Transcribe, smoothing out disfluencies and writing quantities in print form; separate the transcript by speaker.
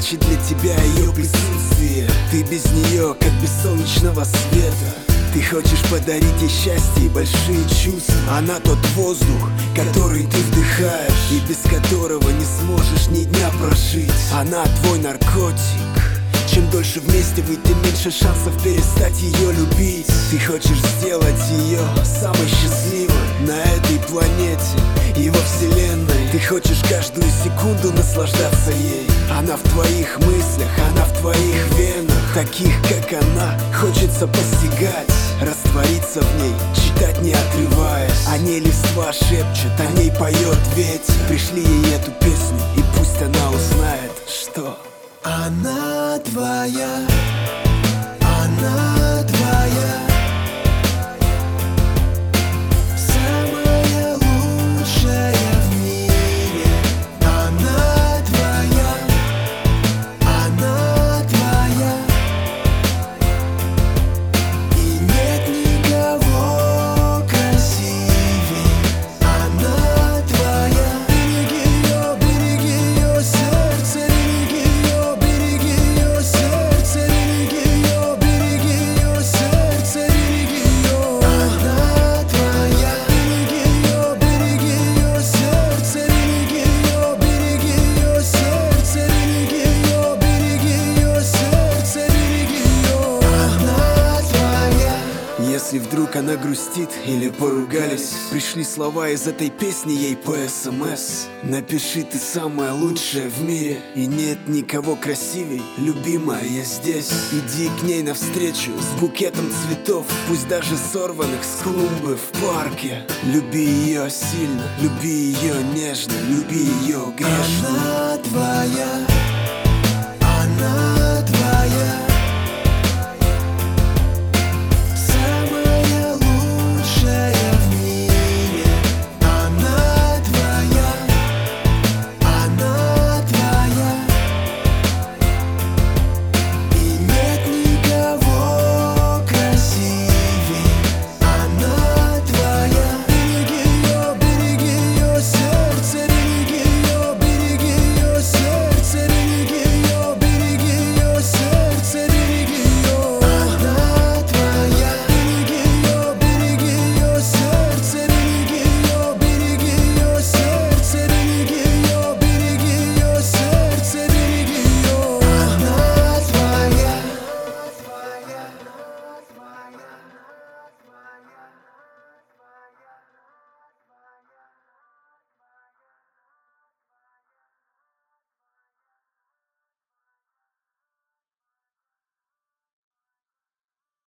Speaker 1: значит для тебя ее присутствие. Ты без нее, как без солнечного света. Ты хочешь подарить ей счастье и большие чувства. Она тот воздух, который ты вдыхаешь, и без которого не сможешь ни дня прожить. Она твой наркотик. Чем дольше вместе вы, тем меньше шансов перестать ее любить. Ты хочешь сделать ее самой счастливой на этой планете и во вселенной. Ты хочешь каждую секунду наслаждаться ей. Она в твоих мыслях, она в твоих венах. Таких, как она, хочется постигать, раствориться в ней, читать не отрываясь. О ней листва шепчет, о ней поет ветер. Пришли ей эту песню, и пусть она узнает, что она твоя, она твоя. Самая лучшая в мире. Она твоя, она твоя. И нет никого красивее. Она твоя. Береги ее сердце, береги ее, береги ее сердце, береги ее, береги ее сердце, береги ее. Она твоя. Береги ее сердце, береги ее, береги ее сердце, береги ее, береги ее сердце, береги ее. Она твоя. Если вдруг она грустит или поругались, пришли слова из этой песни ей по СМС. Напиши: ты самая лучшая в мире, и нет никого красивей. Любимая, я здесь. Иди к ней навстречу с букетом цветов, пусть даже сорванных с клумбы в парке. Люби ее сильно, люби ее нежно, люби ее грешно. Она твоя.